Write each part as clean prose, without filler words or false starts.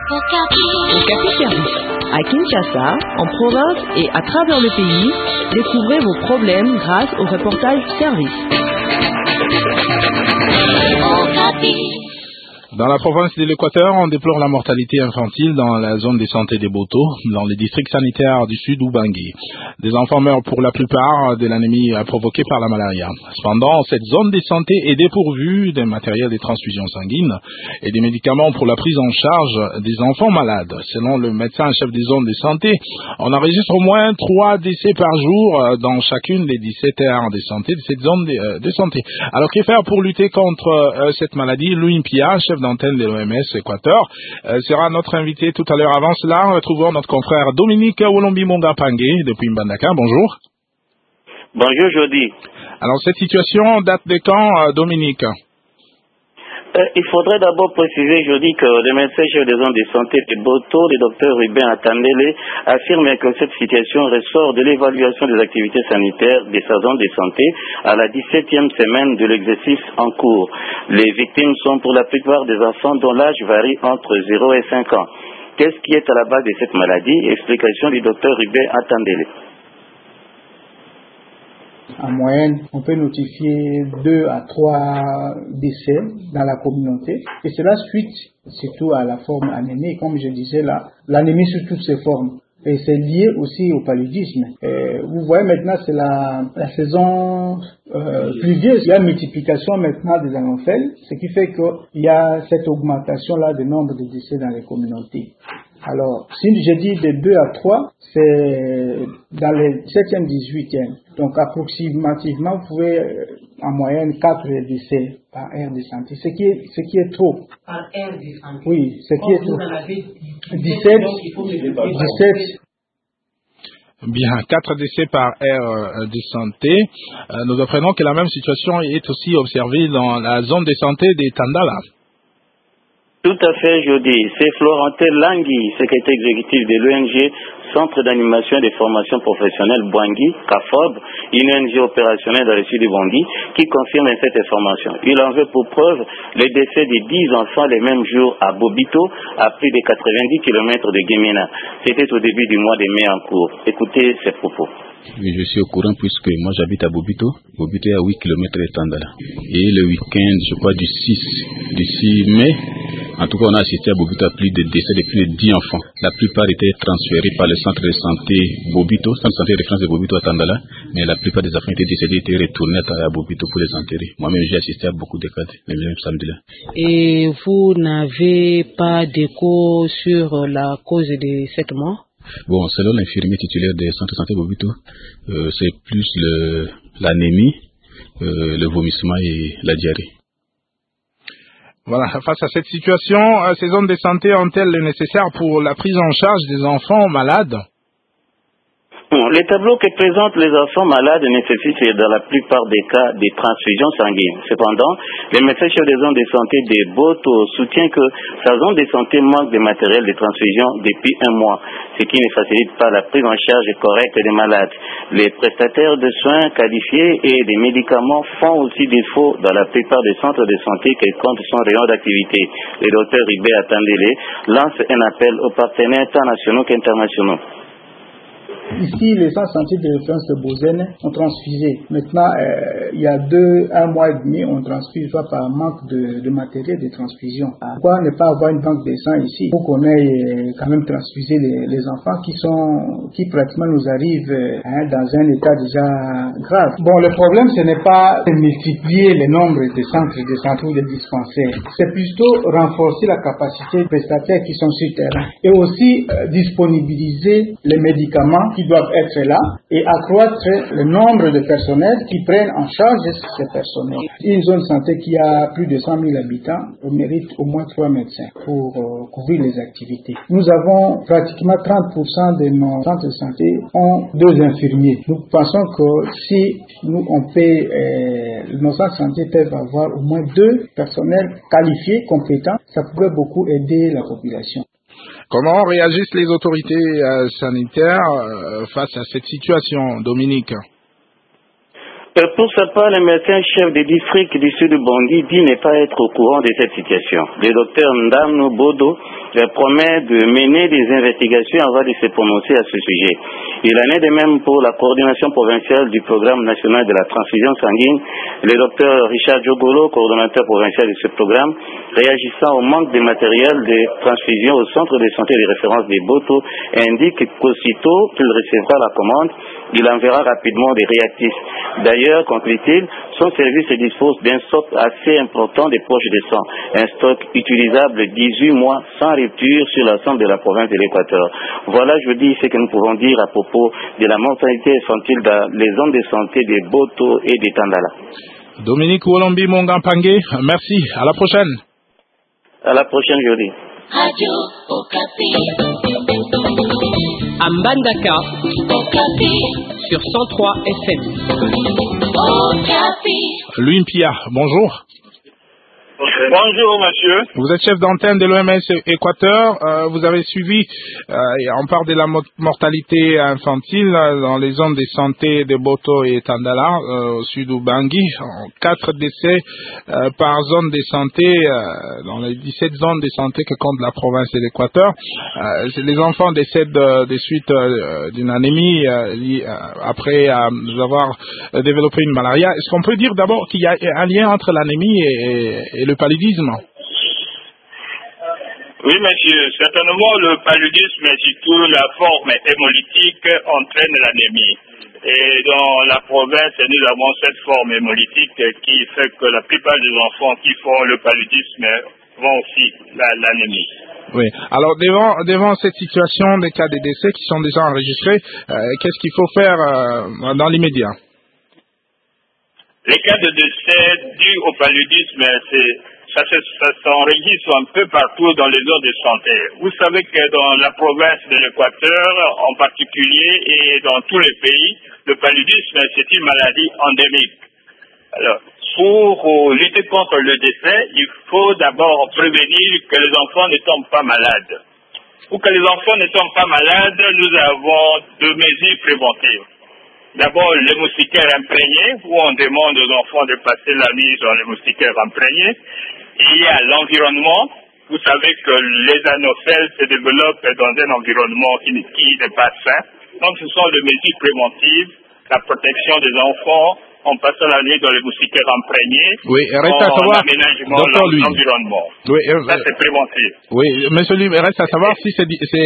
Okapi Service. À Kinshasa, en province et à travers le pays, découvrez vos problèmes grâce au reportage service. Dans la province de l'Équateur, on déplore la mortalité infantile dans la zone de santé des Boto, dans les districts sanitaires du sud Ubangui. Des enfants meurent pour la plupart de l'anémie provoquée par la malaria. Cependant, cette zone de santé est dépourvue d'un matériel de transfusion sanguine et des médicaments pour la prise en charge des enfants malades. Selon le médecin-chef des zones de santé, on enregistre au moins 3 décès par jour dans chacune des 17 aires de santé de cette zone de santé. Alors, que faire pour lutter contre cette maladie? Louis Pia, chef d'antenne de l'OMS Équateur, sera notre invité tout à l'heure. Avant cela, retrouvons notre confrère Dominique Wolombi-Monga Pangé depuis Mbandaka. Bonjour. Bonjour, Jody. Alors, cette situation date de quand, Dominique? Il faudrait d'abord préciser, Jody, que le médecin-chef des zones de santé de Boto, le docteur Ruben Atandele, affirme que cette situation ressort de l'évaluation des activités sanitaires de sa zone de santé à la 17e semaine de l'exercice en cours. Les victimes sont pour la plupart des enfants dont l'âge varie entre 0 et 5 ans. Qu'est-ce qui est à la base de cette maladie? Explication du docteur Ruben Atandele. En moyenne, on peut notifier 2 à 3 décès dans la communauté. Et cela suite surtout à la forme anémie, comme je disais là, l'anémie sous toutes ses formes. Et c'est lié aussi au paludisme. Vous voyez maintenant, c'est la saison pluvieuse. Il y a une multiplication maintenant des anophèles, ce qui fait qu'il y a cette augmentation-là du nombre de décès dans les communautés. Alors, si je dis de 2 à 3, c'est dans les 7e, 18e. Donc, approximativement, vous pouvez, en moyenne, 4 décès par aire de santé. Ce qui est trop. Par aire de santé. Oui, ce qui est trop. 17. Bien, 4 décès par aire de santé. Nous apprenons que la même situation est aussi observée dans la zone de santé de Tandala. Tout à fait, Jody. C'est Florentin Langui, secrétaire exécutif de l'ONG Centre d'animation et de formation professionnelle Bwangui, CAFOB, une ONG opérationnelle dans le sud du Bwangui, qui confirme cette information. Il en veut pour preuve le décès de 10 enfants le même jour à Bobito, à plus de 90 km de Guémena. C'était au début du mois de mai en cours. Écoutez ces propos. Oui, je suis au courant puisque moi j'habite à Bobito. Bobito est à 8 km de Tandala. Et le week-end, je crois du 6 mai, en tout cas on a assisté à Bobito à plus de décès de plus de 10 enfants. La plupart étaient transférés par le centre de santé Bobito, centre de santé de référence de Bobito à Tandala, mais la plupart des enfants étaient décédés, étaient retournés à Bobito pour les enterrer. Moi-même j'ai assisté à beaucoup de cas le même samedi-là. Et vous n'avez pas d'écho sur la cause de cette mort? Bon, selon l'infirmier titulaire des centres de santé Bobito, c'est plus l'anémie, le vomissement et la diarrhée. Voilà, face à cette situation, ces zones de santé ont-elles le nécessaire pour la prise en charge des enfants malades? Les tableaux que présentent les enfants malades nécessitent dans la plupart des cas des transfusions sanguines. Cependant, le médecin-chef des zones de santé de Boto soutient que sa zone de santé manque de matériel de transfusion depuis 1 mois, ce qui ne facilite pas la prise en charge correcte des malades. Les prestataires de soins qualifiés et des médicaments font aussi défaut dans la plupart des centres de santé qui comptent son rayon d'activité. Le docteur Ribé Atandele lance un appel aux partenaires tant nationaux qu'internationaux. Ici, les centres de santé de référence de Bozène ont transfusé. Maintenant, il y a 1 mois et demi, on transfuse soit par manque de matériel de transfusion. Pourquoi ne pas avoir une banque de sang ici pour qu'on ait quand même transfusé les enfants qui pratiquement nous arrivent dans un état déjà grave. Bon, le problème, ce n'est pas de multiplier le nombre de centres de santé ou de dispensaires. C'est plutôt renforcer la capacité des prestataires qui sont sur le terrain et aussi disponibiliser les médicaments qui doivent être là et accroître le nombre de personnels qui prennent en charge ces personnels. Une zone de santé qui a plus de 100 000 habitants mérite au moins 3 médecins pour couvrir les activités. Nous avons pratiquement 30% de nos centres de santé ont 2 infirmiers. Nous pensons que si nos centres de santé peuvent avoir au moins 2 personnels qualifiés, compétents, ça pourrait beaucoup aider la population. Comment réagissent les autorités sanitaires face à cette situation, Dominique? Pour sa part, le médecin chef du district du sud de Bangui dit ne pas être au courant de cette situation. Le docteur Ndamno Bodo promet de mener des investigations avant de se prononcer à ce sujet. Il en est de même pour la coordination provinciale du programme national de la transfusion sanguine. Le docteur Richard Jogolo, coordonnateur provincial de ce programme, réagissant au manque de matériel de transfusion au centre de santé de référence des Boto, indique qu'aussitôt qu'il recevra la commande, il enverra rapidement des réactifs. D'ailleurs, conclut-il, son service dispose d'un stock assez important de poches de sang, un stock utilisable 18 mois sans rupture sur l'ensemble de la province de l'Équateur. Voilà, je dis, ce que nous pouvons dire à propos de la mortalité infantile dans les zones de santé de Boto et de Tandala. Dominique Wolombi Mongampangé, merci. À la prochaine. À la prochaine, jeudi. Radio Okapi. À Mbandaka, Okapi. sur 103 FM. Okapi. Louis Pia, bonjour. Bonjour monsieur. Vous êtes chef d'antenne de l'OMS Équateur. Vous avez suivi, on parle de la mortalité infantile dans les zones de santé de Boto et Tandala, au sud du Bangui. 4 décès par zone de santé dans les 17 zones de santé que compte la province de l'Équateur. Les enfants décèdent de suite d'une anémie après avoir développé une malaria. Est-ce qu'on peut dire d'abord qu'il y a un lien entre l'anémie et le paludisme? Oui, monsieur. Certainement, le paludisme, et surtout la forme hémolytique, entraîne l'anémie. Et dans la province, nous avons cette forme hémolytique qui fait que la plupart des enfants qui font le paludisme vont aussi l'anémie. Oui. Alors, devant cette situation des cas de décès qui sont déjà enregistrés, qu'est-ce qu'il faut faire dans l'immédiat? Les cas de décès dus au paludisme, ça s'enregistre un peu partout dans les zones de santé. Vous savez que dans la province de l'Équateur, en particulier, et dans tous les pays, le paludisme, c'est une maladie endémique. Alors, pour lutter contre le décès, il faut d'abord prévenir que les enfants ne tombent pas malades. Pour que les enfants ne tombent pas malades, nous avons 2 mesures préventives. D'abord, les moustiquaires imprégnés, où on demande aux enfants de passer la nuit dans les moustiquaires imprégnés. Il y a l'environnement. Vous savez que les anophèles se développent dans un environnement qui n'est pas sain. Donc, ce sont les mesures préventives, la protection des enfants, en passant la nuit dans les moustiquaires imprégnés, oui, reste à savoir, aménagement de l'environnement. Oui, ça, c'est préventif. Oui, monsieur lui, reste à savoir si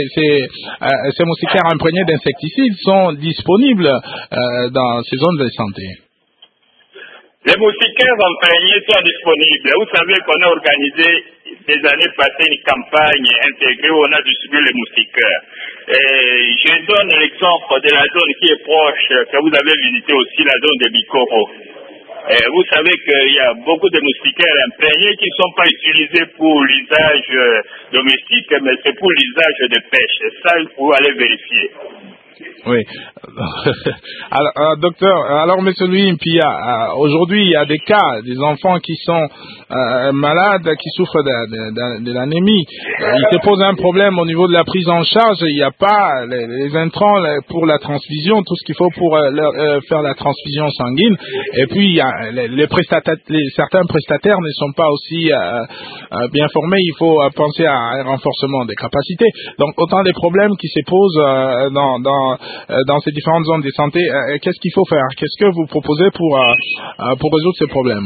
ces moustiquaires imprégnés d'insecticides sont disponibles dans ces zones de santé. Les moustiquaires imprégnés sont disponibles. Vous savez qu'on a organisé des années passées une campagne intégrée où on a distribué les moustiquaires. Et je donne l'exemple de la zone qui est proche, que vous avez visité aussi, la zone de Bikoro. Et vous savez qu'il y a beaucoup de moustiquaires imprégnés qui ne sont pas utilisés pour l'usage domestique, mais c'est pour l'usage de pêche. Et ça, il faut aller vérifier. Oui. Alors, docteur, alors, monsieur Louis Mpia, aujourd'hui, il y a des cas, des enfants qui sont malades, qui souffrent de l'anémie. Il se pose un problème au niveau de la prise en charge. Il n'y a pas les intrants pour la transfusion, tout ce qu'il faut pour faire la transfusion sanguine. Et puis, il y a certains prestataires ne sont pas aussi bien formés. Il faut penser à un renforcement des capacités. Donc, autant des problèmes qui se posent dans ces différentes zones de santé. Qu'est-ce qu'il faut faire? Qu'est-ce que vous proposez pour résoudre ces problèmes?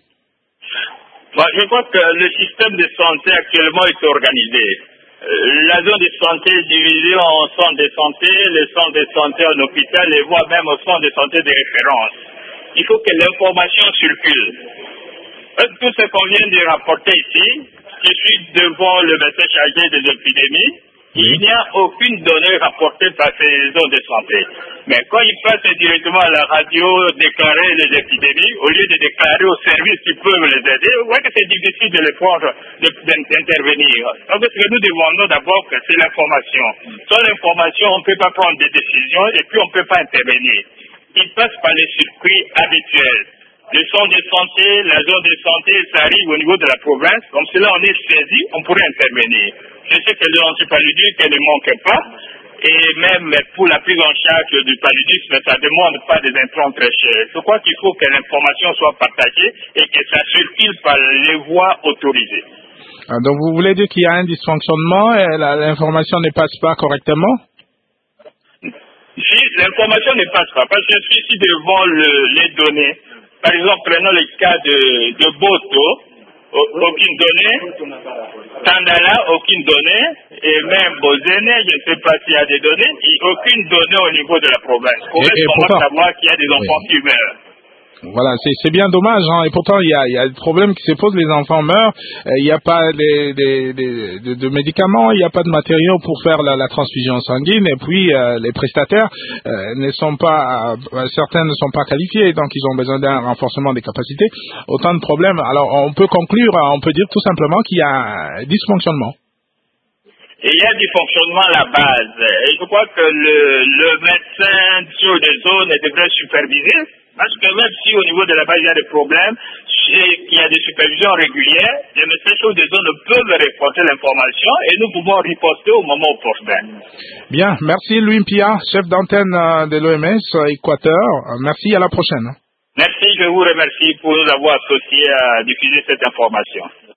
Je crois que le système de santé actuellement est organisé. La zone de santé est divisée en centres de santé, les centres de santé en hôpital et voire même au centre de santé de référence. Il faut que l'information circule. Tout ce qu'on vient de rapporter ici, je suis devant le médecin chargé des épidémies. Il n'y a aucune donnée rapportée par ces zones de santé. Mais quand ils passent directement à la radio déclarer les épidémies, au lieu de déclarer aux services qui peuvent les aider, vous voyez que c'est difficile de les prendre, d'intervenir. Donc ce que nous demandons d'abord, c'est l'information. Sans l'information, on ne peut pas prendre des décisions et puis on ne peut pas intervenir. Ils passent par les circuits habituels. Le centre de santé, la zone de santé, ça arrive au niveau de la province. Comme cela, on est saisi, on pourrait intervenir. Je sais que l'antipaludisme ne manque pas. et même pour la prise en charge du paludisme, ça ne demande pas des intrants très chers. Je crois qu'il faut que l'information soit partagée et que ça circule par les voies autorisées. Donc vous voulez dire qu'il y a un dysfonctionnement et l'information ne passe pas correctement? Si l'information ne passe pas, parce que je suis ici devant les données. Par exemple, prenons le cas de Boto, aucune donnée. Tandala, aucune donnée. Et même Bozene, je ne sais pas s'il y a des données. Aucune donnée au niveau de la province. On peut pourtant savoir qu'il y a des enfants qui meurent. Voilà, c'est bien dommage, hein. Et pourtant, il y a des problèmes qui se posent, les enfants meurent, il n'y a pas de médicaments, il n'y a pas de matériaux pour faire la transfusion sanguine, et puis les prestataires certains ne sont pas qualifiés, donc ils ont besoin d'un renforcement des capacités. Autant de problèmes. Alors, on peut conclure, on peut dire tout simplement qu'il y a un dysfonctionnement. Et il y a du fonctionnement à la base. Et je crois que le médecin sur des zones devrait superviser. Parce que même si au niveau de la base il y a des problèmes, il y a des supervisions régulières, les médecins sur des zones peuvent reporter l'information et nous pouvons riposter au moment opportun. Bien, merci Louis Mpia, chef d'antenne de l'OMS Équateur. Merci, à la prochaine. Merci, je vous remercie pour nous avoir associés à diffuser cette information.